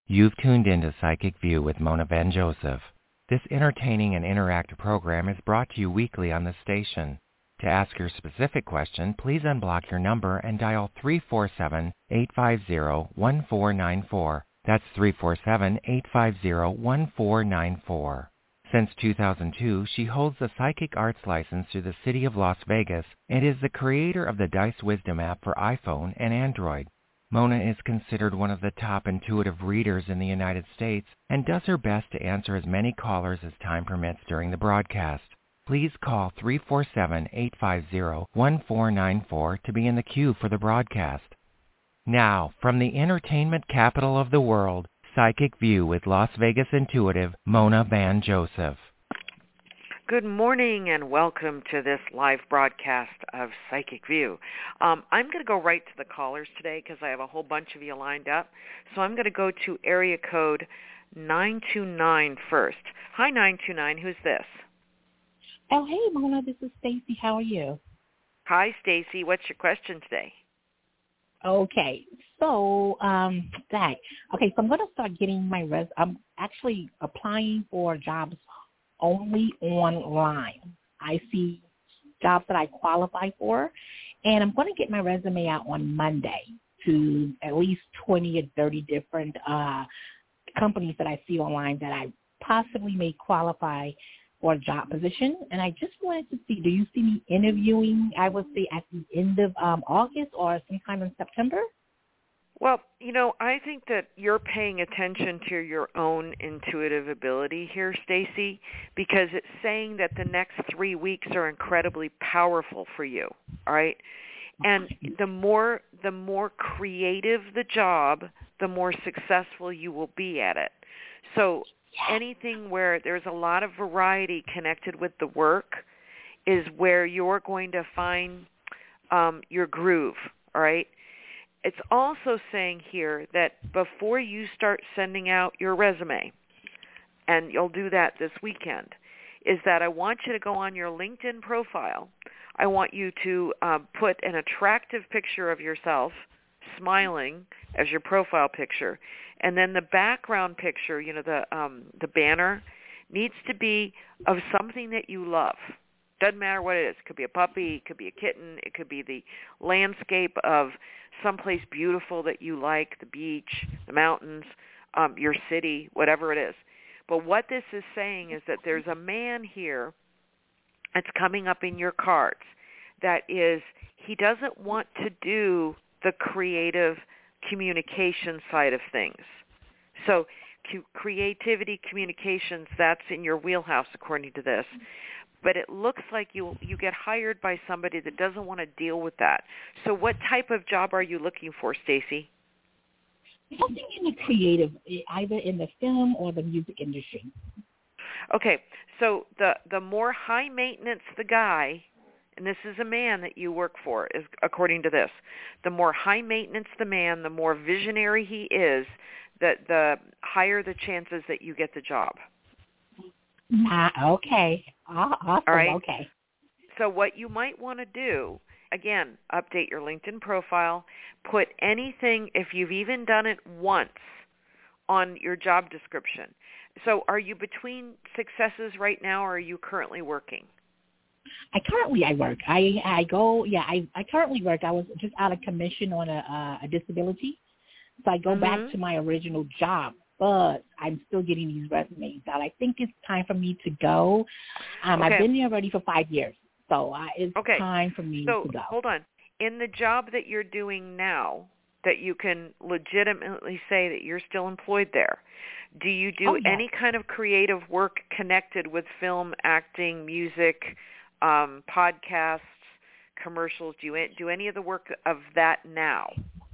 You've tuned into Psychic View with Mona Van Joseph. This entertaining and interactive program is brought to you weekly on the station. To ask your specific question, please unblock your number and dial 347-850-1494. That's 347-850-1494. Since 2002, she holds the Psychic Arts license through the City of Las Vegas and is the creator of the Dice Wisdom app for iPhone and Android. Mona is considered one of the top intuitive readers in the United States and does her best to answer as many callers as time permits during the broadcast. Please call 347-850-1494 to be in the queue for the broadcast. Now, from the entertainment capital of the world, Psychic View with Las Vegas intuitive Mona Van Joseph. Good morning and welcome to this live broadcast of Psychic View. I'm going to go right to the callers today because I have a whole bunch of you lined up. So I'm going to go to area code 929 first. Hi, 929. Who's this? Oh, hey, Mona. This is Stacy. How are you? Hi, Stacy. What's your question today? Okay, so okay, so I'm going to start getting I'm actually applying for jobs only online. I see jobs that I qualify for, and I'm going to get my resume out on Monday to at least 20 or 30 different companies that I see online that I possibly may qualify for a job position. And I just wanted to see, do you see me interviewing, I would say, at the end of August or sometime in September? Well, I think that you're paying attention to your own intuitive ability here, Stacy, because it's saying that the next 3 weeks are incredibly powerful for you, all right? And the more creative the job, the more successful you will be at it. So anything where there's a lot of variety connected with the work is where you're going to find your groove, all right? It's also saying here that before you start sending out your resume, and you'll do that this weekend, is that I want you to go on your LinkedIn profile. I want you to put an attractive picture of yourself smiling as your profile picture, and then the background picture, the banner, needs to be of something that you love. Doesn't matter what it is. It could be a puppy, it could be a kitten, it could be the landscape of someplace beautiful that you like, the beach, the mountains, your city, whatever it is. But what this is saying is that there's a man here that's coming up in your cards that is, he doesn't want to do the creative communication side of things. So creativity, communications, that's in your wheelhouse according to this. But it looks like you get hired by somebody that doesn't want to deal with that. So what type of job are you looking for, Stacy? Something in the creative, either in the film or the music industry. Okay, so the more high maintenance the guy, and this is a man that you work for, is according to this, the more high maintenance the man, the more visionary he is, the higher the chances that you get the job. Okay. Awesome. All right. Okay. So what you might want to do, again, update your LinkedIn profile, put anything, if you've even done it once, on your job description. So are you between successes right now, or are you currently working? I work. I currently work. I was just out of commission on a disability. So I go back to my original job, but I'm still getting these resumes out. I think it's time for me to go. Okay. I've been there already for 5 years, so it's time for me to go. So hold on. In the job that you're doing now, that you can legitimately say that you're still employed there, do you do any kind of creative work connected with film, acting, music, podcasts, commercials? Do you do any of the work of that now?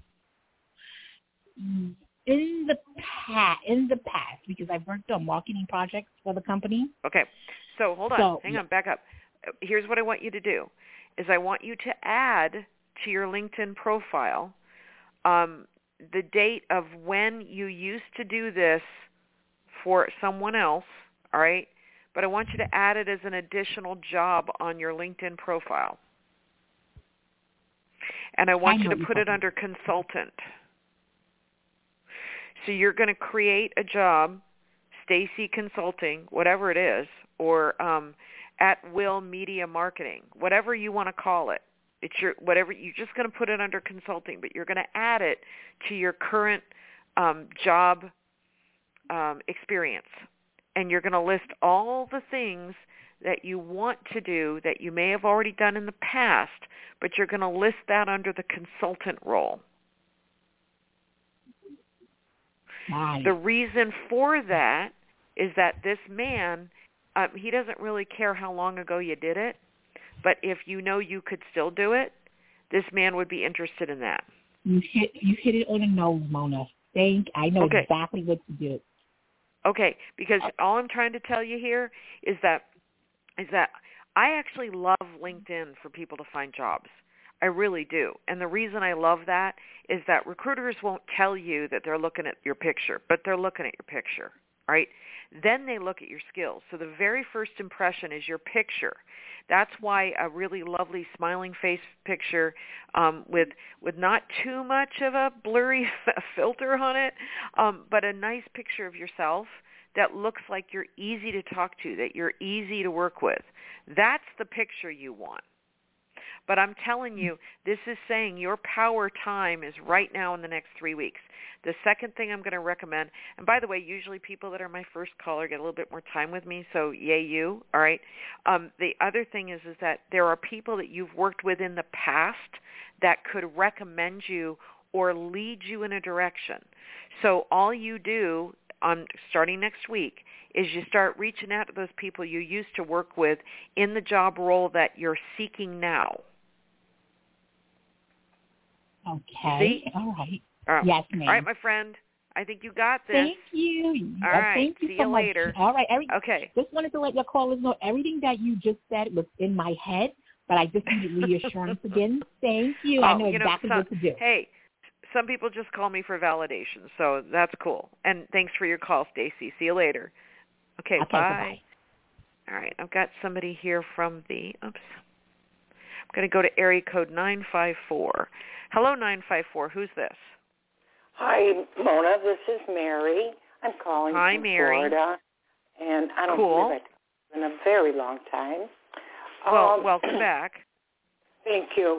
In the past, because I've worked on marketing projects for the company. Okay, so hold on, hang on, back up. Here's what I want you to do, is I want you to add to your LinkedIn profile the date of when you used to do this for someone else, all right? But I want you to add it as an additional job on your LinkedIn profile. And I want you to put it under consultant. So you're going to create a job, Stacy Consulting, whatever it is, or At Will Media Marketing, whatever you want to call it. It's your whatever. You're just going to put it under consulting, but you're going to add it to your current job experience, and you're going to list all the things that you want to do that you may have already done in the past, but you're going to list that under the consultant role. Nice. The reason for that is that this man, he doesn't really care how long ago you did it, but if you know you could still do it, this man would be interested in that. You hit it on the nose, Mona. I know exactly what to do. Okay, because all I'm trying to tell you here is that I actually love LinkedIn for people to find jobs. I really do. And the reason I love that is that recruiters won't tell you that they're looking at your picture, but they're looking at your picture, right? Then they look at your skills. So the very first impression is your picture. That's why a really lovely smiling face picture with not too much of a blurry filter on it, but a nice picture of yourself that looks like you're easy to talk to, that you're easy to work with. That's the picture you want. But I'm telling you, this is saying your power time is right now in the next 3 weeks. The second thing I'm going to recommend, and by the way, usually people that are my first caller get a little bit more time with me, so yay you, all right? The other thing is that there are people that you've worked with in the past that could recommend you or lead you in a direction. So all you do starting next week is you start reaching out to those people you used to work with in the job role that you're seeking now. Okay. See? All right. Yes, ma'am. All right, my friend. I think you got this. Thank you. All right. Thank you See so you much. later. All right. Okay. Just wanted to let your callers know everything that you just said was in my head, but I just needed reassurance again. Thank you. I know exactly what to do. Hey, some people just call me for validation, so that's cool. And thanks for your call, Stacy. See you later. Okay, bye. Bye-bye. All right, I've got somebody here from I'm going to go to area code 954. Hello, 954. Who's this? Hi, Mona. This is Mary. I'm calling from Mary. Florida, and I don't believe it in a very long time. Well, welcome back. Thank you.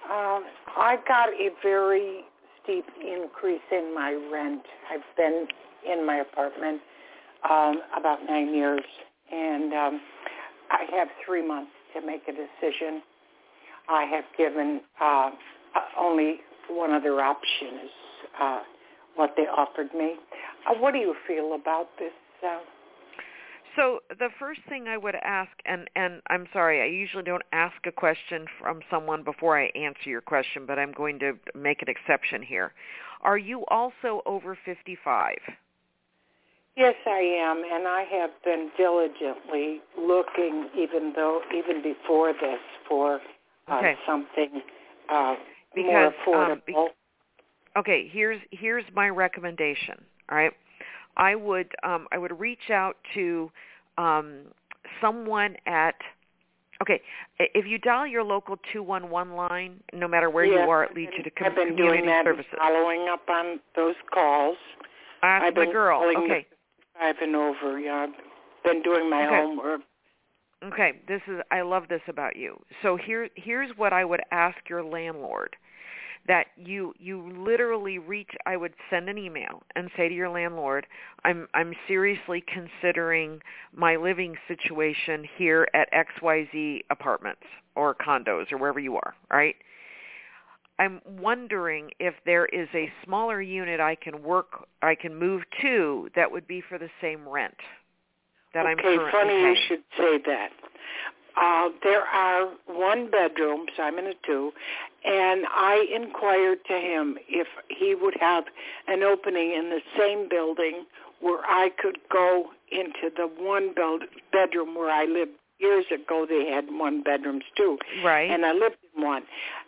I got a very steep increase in my rent. I've been in my apartment about 9 years, and I have 3 months to make a decision. I have given only one other option is what they offered me. What do you feel about this? So the first thing I would ask, and I'm sorry, I usually don't ask a question from someone before I answer your question, but I'm going to make an exception here. Are you also over 55? Yes, I am, and I have been diligently looking, even before this, for something more affordable. Okay, here's my recommendation. All right, I would reach out to someone at. Okay, if you dial your local 211 line, no matter where you are, it leads you to community services. I've been doing that, following up on those calls. Ask my girl. Okay. 5 and over. Yeah, I've been doing my homework. Okay, I love this about you. So here's what I would ask your landlord. That you literally I would send an email and say to your landlord, I'm seriously considering my living situation here at XYZ apartments or condos or wherever you are, right? I'm wondering if there is a smaller unit I can move to that would be for the same rent that I'm currently funny paying. You should say that. There are 1 bedrooms, I'm in a 2, and I inquired to him if he would have an opening in the same building where I could go into the 1 bedroom where I lived. Years ago, they had 1 bedrooms too. Right. And I lived in one.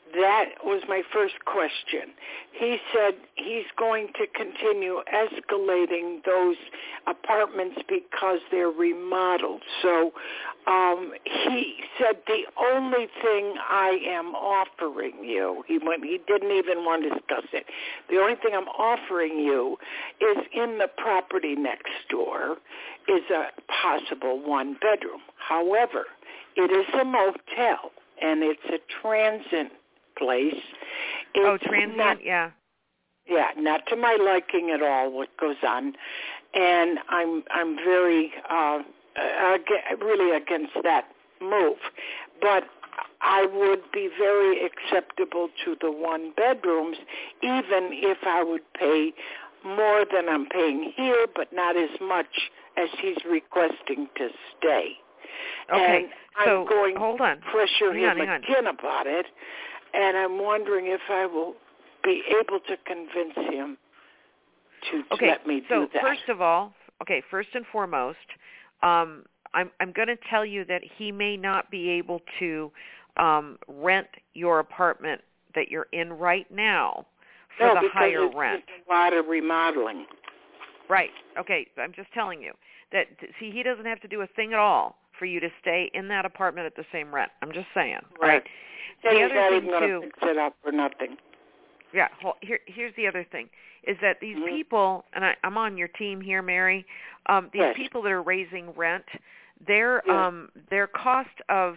That was my first question. He said he's going to continue escalating those apartments because they're remodeled. So he said the only thing I am offering you, he didn't even want to discuss it, the only thing I'm offering you is in the property next door is a possible one-bedroom. However, it is a motel, and it's a transient place. It's transient, yeah. Yeah, not to my liking at all what goes on, and I'm very really against that move. But I would be very acceptable to the one bedrooms, even if I would pay more than I'm paying here, but not as much as he's requesting to stay. Okay, and I'm going hold on. to pressure him again about it. And I'm wondering if I will be able to convince him to let me do that. First and foremost, I'm going to tell you that he may not be able to rent your apartment that you're in right now for the higher rent. It's a lot of remodeling. Right. Okay. I'm just telling you that. See, he doesn't have to do a thing at all for you to stay in that apartment at the same rent. I'm just saying. Right. The he's other not thing even going to fix it up for nothing. Yeah. Here's the other thing: is that these people, and I'm on your team here, Mary. These people that are raising rent, their cost of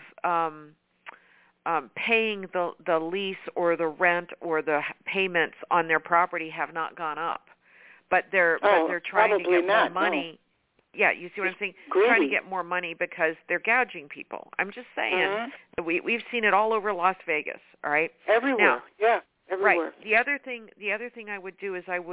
paying the lease or the rent or the payments on their property have not gone up, but they're trying to get more money. No. Yeah, you see what I'm saying? Trying to get more money because they're gouging people. I'm just saying we've seen it all over Las Vegas. All right, everywhere. Now, everywhere. Right. The other thing I would do is I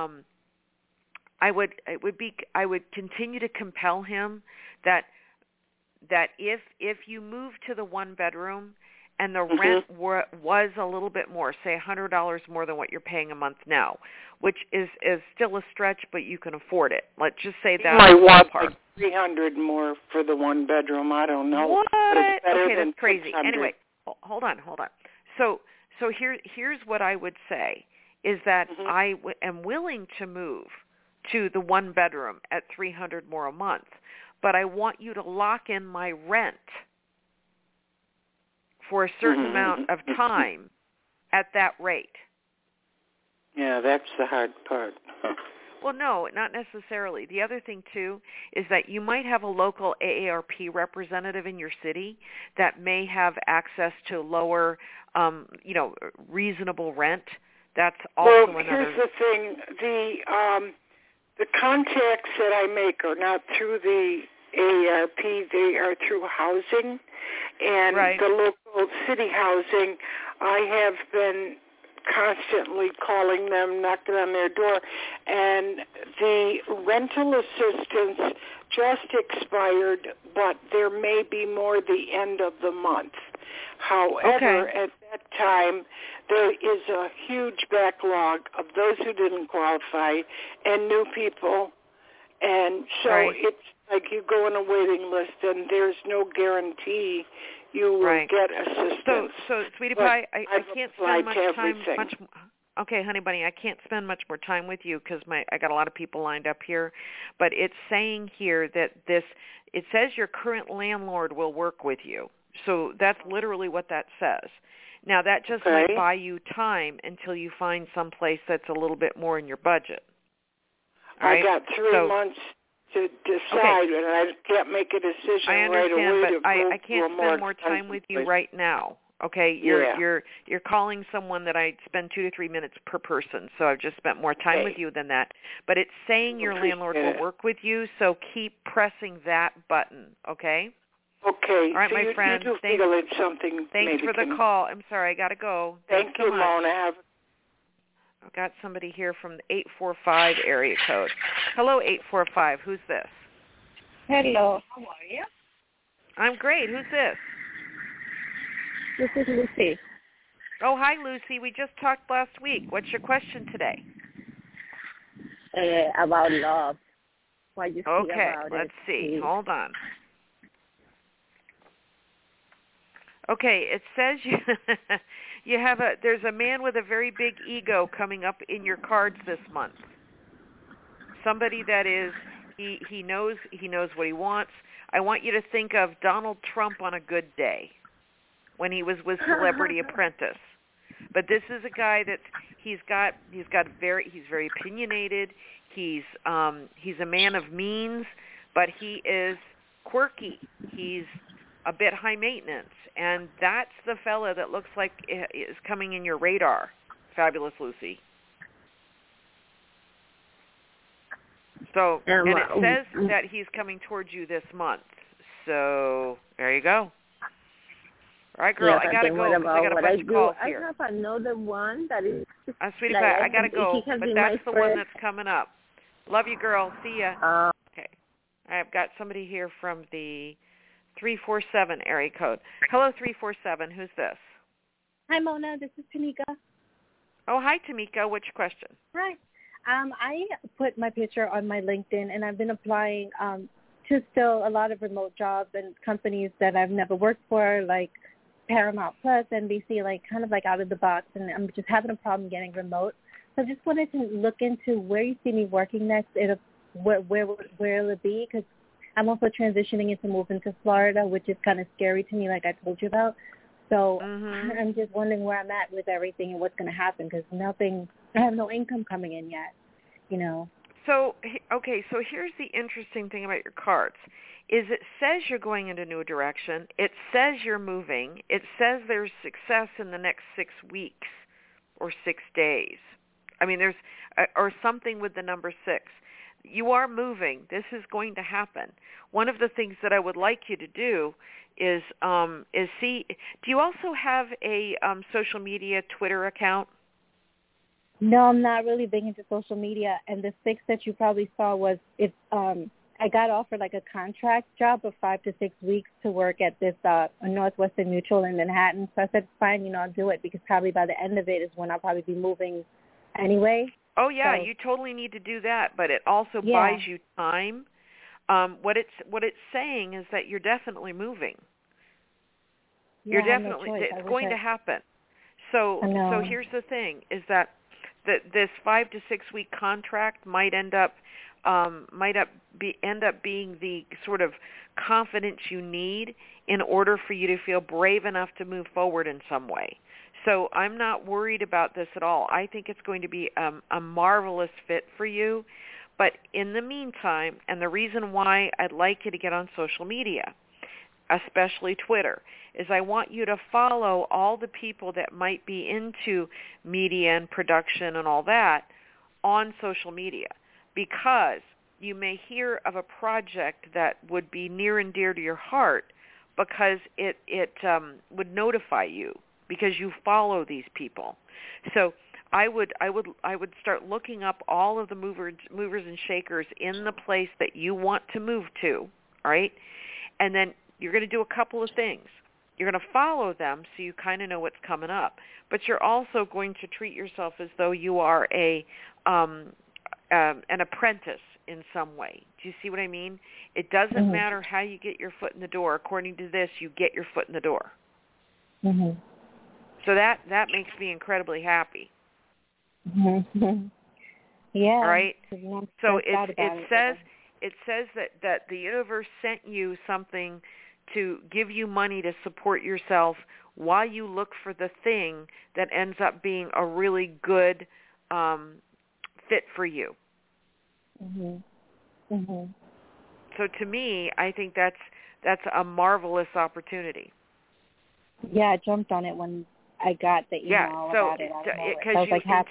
would continue to compel him that if you move to the one bedroom and the rent was a little bit more, say $100 more than what you're paying a month now, which is still a stretch, but you can afford it. Let's just say that. You might want like $300 more for the one bedroom. I don't know. What? Okay, that's crazy. 600. Anyway, hold on. So here's what I would say is that I am willing to move to the one bedroom at $300 more a month, but I want you to lock in my rent for a certain amount of time at that rate. Yeah, that's the hard part. Well, no, not necessarily. The other thing, too, is that you might have a local AARP representative in your city that may have access to lower, reasonable rent. That's also another... Here's the thing. The contacts that I make are not through the AARP. They are through housing. And the local city housing, I have been constantly calling them, knocking on their door, and the rental assistance just expired, but there may be more the end of the month. However, at that time, there is a huge backlog of those who didn't qualify and new people, and so it's like you go on a waiting list, and there's no guarantee you will get assistance. So Sweetie Pie, I can't spend much time. Okay, honey bunny, I can't spend much more time with you because I got a lot of people lined up here. But it's saying here that it says your current landlord will work with you. So that's literally what that says. Now that just might buy you time until you find someplace that's a little bit more in your budget. I got 3 months to decide, and I can't make a decision right away. But I can't spend more time with you right now. Okay, you're calling someone that I spend 2 to 3 minutes per person, so I've just spent more time with you than that. But it's saying your landlord will work with you, so keep pressing that button. Okay. Okay. All right, so my friend. You do feel it's something. Thanks for the call. I'm sorry, I got to go. Thank you, Mona. I've got somebody here from the 845 area code. Hello, 845. Who's this? Hello. How are you? I'm great. Who's this? This is Lucy. Oh, hi, Lucy. We just talked last week. What's your question today? About love. What you think okay, about let's it, see. please. Hold on. Okay, it says there's a man with a very big ego coming up in your cards this month. Somebody that is he knows what he wants. I want you to think of Donald Trump on a good day when he was with Celebrity Apprentice. But this is a guy that he's very opinionated. He's a man of means, but he is quirky. He's a bit high maintenance, and that's the fella that looks like is coming in your radar. Fabulous Lucy. So, and it says that he's coming towards you this month. So there you go. All right, girl, yes, I gotta go. I got a bunch of calls here. I have another one that is. Sweetie pie, I gotta go, but that's the one that's coming up. Love you, girl. See ya. Okay. I've got somebody here from the 347 area code. Hello, 347. Who's this? Hi, Mona. This is Tamika. Oh, hi, Tamika. What's your question? Hi. I put my picture on my LinkedIn, and I've been applying to still a lot of remote jobs and companies that I've never worked for, like Paramount Plus, NBC, like kind of like out of the box, and I'm just having a problem getting remote. So I just wanted to look into where you see me working next. Where will it be? Because I'm also transitioning into moving to Florida, which is kind of scary to me, like I told you about. So I'm just wondering where I'm at with everything and what's going to happen, because I have no income coming in yet, you know. So, okay, so here's the interesting thing about your cards, is it says you're going in a new direction. It says you're moving. It says there's success in the next 6 weeks or 6 days. I mean, there's, or something with the number 6. You are moving. This is going to happen. One of the things that I would like you to do is see, do you also have a social media Twitter account? No, I'm not really big into social media. And the 6 that you probably saw was I got offered like a contract job of 5 to 6 weeks to work at this Northwestern Mutual in Manhattan. So I said, fine, I'll do it, because probably by the end of it is when I'll probably be moving anyway. Oh, yeah, so you totally need to do that, but it also buys you time. What it's saying is that you're definitely moving. You're definitely, it's going to happen. So here's the thing, is that this 5 to 6 week contract might end up being the sort of confidence you need in order for you to feel brave enough to move forward in some way. So I'm not worried about this at all. I think it's going to be a marvelous fit for you. But in the meantime, and the reason why I'd like you to get on social media, especially Twitter, is I want you to follow all the people that might be into media and production and all that on social media, because you may hear of a project that would be near and dear to your heart, because it would notify you, because you follow these people. So I would start looking up all of the movers and shakers in the place that you want to move to, all right? And then you're going to do a couple of things. You're going to follow them so you kind of know what's coming up, but you're also going to treat yourself as though you are an apprentice in some way. Do you see what I mean? It doesn't matter how you get your foot in the door. According to this, you get your foot in the door. Mm-hmm. So that makes me incredibly happy. Mm-hmm. Yeah. All right. So it says that the universe sent you something to give you money to support yourself while you look for the thing that ends up being a really good fit for you. Mm-hmm. Mm-hmm. So to me, I think that's a marvelous opportunity. Yeah, I jumped on it when I got the email about it. Because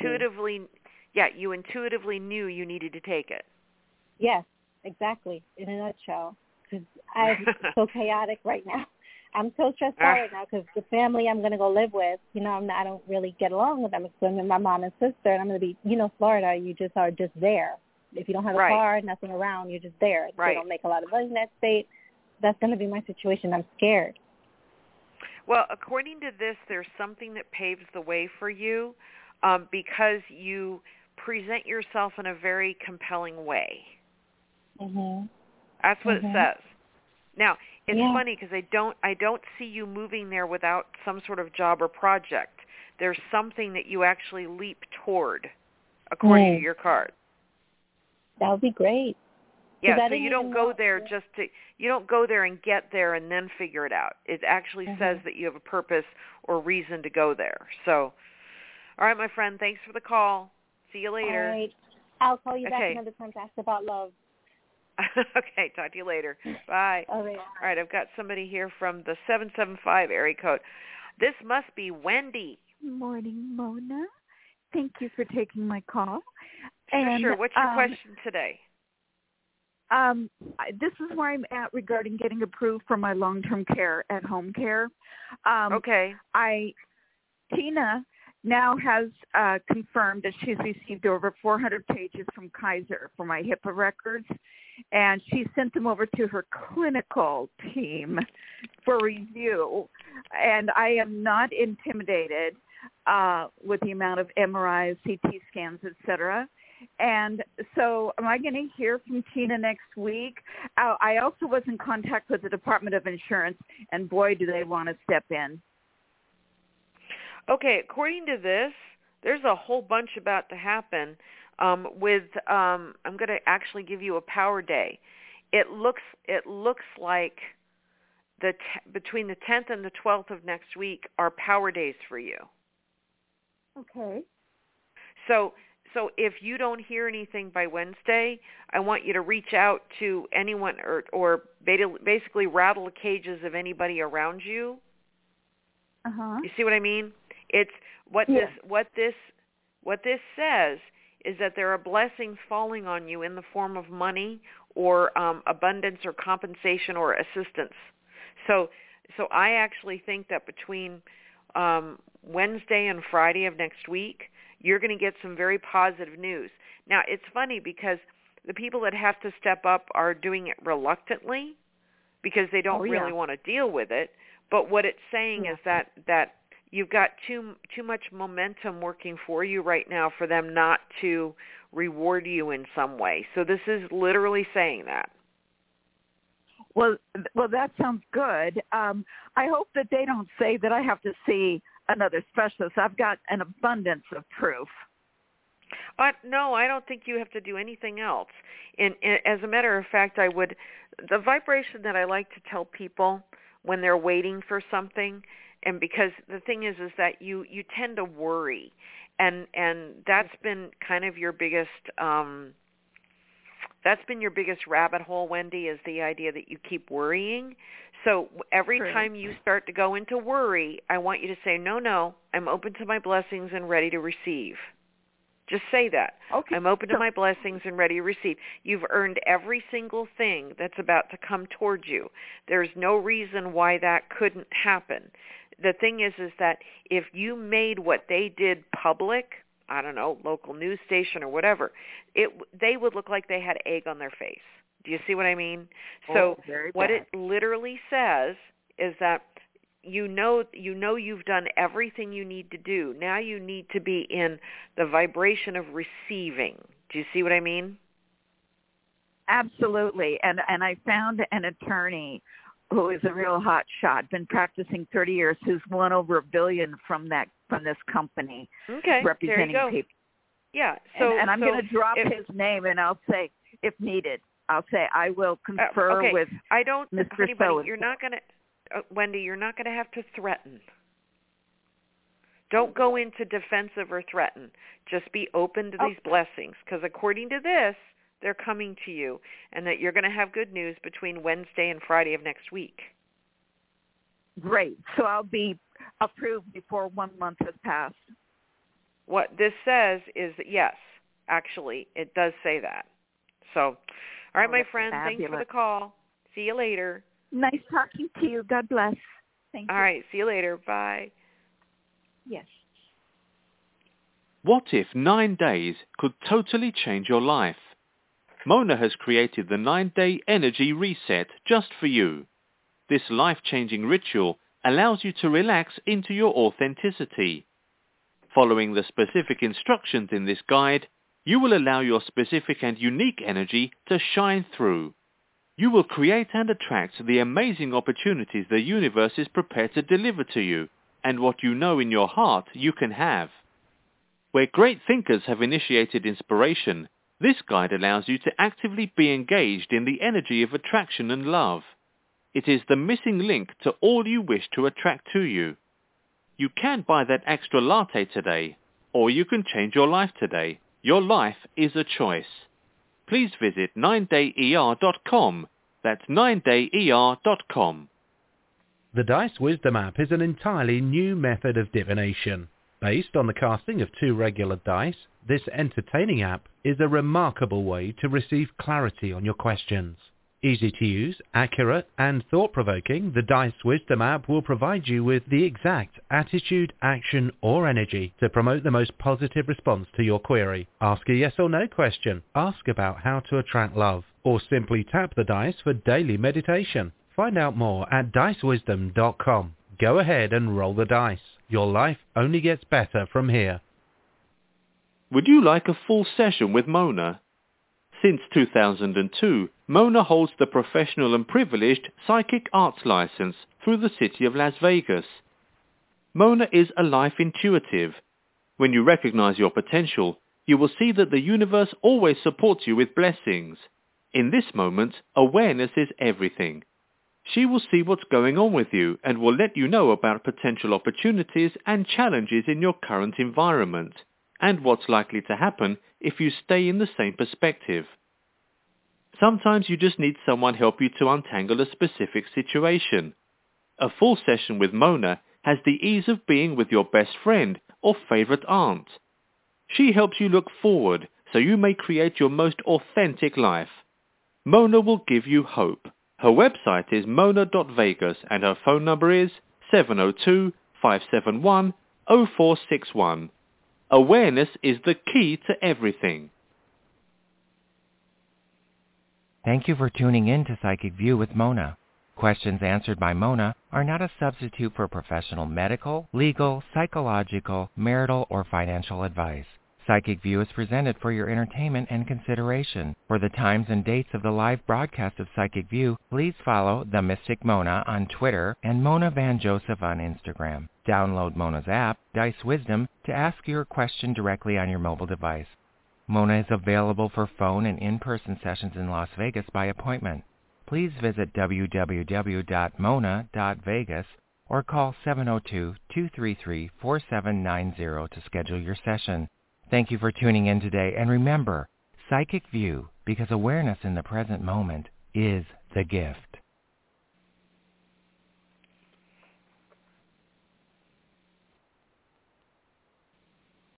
you intuitively knew you needed to take it. Yes, exactly. In a nutshell, because I'm so chaotic right now. I'm so stressed out right now because the family I'm going to go live with, I don't really get along with them. It's my mom and sister, and I'm going to be, Florida. You just are just there. If you don't have a car, nothing around, you're just there. They don't make a lot of money in that state. That's going to be my situation. I'm scared. Well, according to this, there's something that paves the way for you because you present yourself in a very compelling way. Mm-hmm. That's what it says. Now, it's funny because I don't see you moving there without some sort of job or project. there's something that you actually leap toward, according to your card. That would be great. Yeah, so you don't go there you don't go there and get there and then figure it out. It actually says that you have a purpose or reason to go there. So, all right, my friend, thanks for the call. See you later. All right. I'll call you back another time to ask about love. Okay, talk to you later. Bye. All right. All right, I've got somebody here from the 775 area code. This must be Wendy. Morning, Mona. Thank you for taking my call. Sure. What's your question today? This is where I'm at regarding getting approved for my long-term care at home care. Okay. Tina now has confirmed that she's received over 400 pages from Kaiser for my HIPAA records, and she sent them over to her clinical team for review. And I am not intimidated with the amount of MRIs, CT scans, et cetera. And so am I going to hear from Tina next week? I also was in contact with the Department of Insurance, and boy, do they want to step in. Okay, according to this, there's a whole bunch about to happen I'm going to actually give you a power day. It looks like between the 10th and the 12th of next week are power days for you. Okay. So if you don't hear anything by Wednesday, I want you to reach out to anyone or basically rattle the cages of anybody around you. You see what I mean? It's what this says is that there are blessings falling on you in the form of money or abundance or compensation or assistance. So I actually think that between Wednesday and Friday of next week, you're going to get some very positive news. Now, it's funny because the people that have to step up are doing it reluctantly because they don't really want to deal with it. But what it's saying is that you've got too much momentum working for you right now for them not to reward you in some way. So this is literally saying that. Well, that sounds good. I hope that they don't say that I have to see another specialist. I've got an abundance of proof. No, I don't think you have to do anything else. As a matter of fact, the vibration that I like to tell people when they're waiting for something, and because the thing is that you tend to worry, and that's been kind of your biggest rabbit hole, Wendy, is the idea that you keep worrying. So every time you start to go into worry, I want you to say, no, I'm open to my blessings and ready to receive. Just say that. Okay. I'm open to my blessings and ready to receive. You've earned every single thing that's about to come towards you. There's no reason why that couldn't happen. The thing is that if you made what they did public, I don't know, local news station or whatever, they would look like they had egg on their face. Do you see what I mean? So what it literally says is that you know you've done everything you need to do. Now you need to be in the vibration of receiving. Do you see what I mean? Absolutely. And I found an attorney who is a real hot shot, been practicing 30 years, who's won over $1 billion from this company, representing people. Yeah. And I'm going to drop his name, and I'll say, if needed, I will confer with Mr. Honey, you're not going to, Wendy, you're not going to have to threaten. Don't go into defensive or threaten. Just be open to these blessings, because according to this, they're coming to you, and that you're going to have good news between Wednesday and Friday of next week. Great. So I'll be approved before 1 month has passed. What this says is that, yes, actually, it does say that. So, all right, my friend, thanks for the call. See you later. Nice talking to you. God bless. Thank you. All right, see you later. Bye. Yes. What if 9 days could totally change your life? Mona has created the 9-day energy reset just for you. This life-changing ritual allows you to relax into your authenticity. Following the specific instructions in this guide, you will allow your specific and unique energy to shine through. You will create and attract the amazing opportunities the universe is prepared to deliver to you, and what you know in your heart you can have. Where great thinkers have initiated inspiration, this guide allows you to actively be engaged in the energy of attraction and love. It is the missing link to all you wish to attract to you. You can buy that extra latte today, or you can change your life today. Your life is a choice. Please visit 9dayer.com. That's 9dayer.com. The Dice Wisdom app is an entirely new method of divination. Based on the casting of 2 regular dice, this entertaining app is a remarkable way to receive clarity on your questions. Easy to use, accurate, and thought-provoking, the Dice Wisdom app will provide you with the exact attitude, action, or energy to promote the most positive response to your query. Ask a yes or no question, ask about how to attract love, or simply tap the dice for daily meditation. Find out more at dicewisdom.com. Go ahead and roll the dice. Your life only gets better from here. Would you like a full session with Mona? Since 2002, Mona holds the professional and privileged psychic arts license through the city of Las Vegas. Mona is a life intuitive. When you recognize your potential, you will see that the universe always supports you with blessings. In this moment, awareness is everything. She will see what's going on with you and will let you know about potential opportunities and challenges in your current environment, and what's likely to happen if you stay in the same perspective. Sometimes you just need someone help you to untangle a specific situation. A full session with Mona has the ease of being with your best friend or favorite aunt. She helps you look forward so you may create your most authentic life. Mona will give you hope. Her website is mona.vegas and her phone number is 702-571-0461. Awareness is the key to everything. Thank you for tuning in to Psychic View with Mona. Questions answered by Mona are not a substitute for professional medical, legal, psychological, marital, or financial advice. Psychic View is presented for your entertainment and consideration. For the times and dates of the live broadcast of Psychic View, please follow The Mystic Mona on Twitter and Mona Van Joseph on Instagram. Download Mona's app, Dice Wisdom, to ask your question directly on your mobile device. Mona is available for phone and in-person sessions in Las Vegas by appointment. Please visit www.mona.vegas or call 702-233-4790 to schedule your session. Thank you for tuning in today, and remember, Psychic View, because awareness in the present moment is the gift.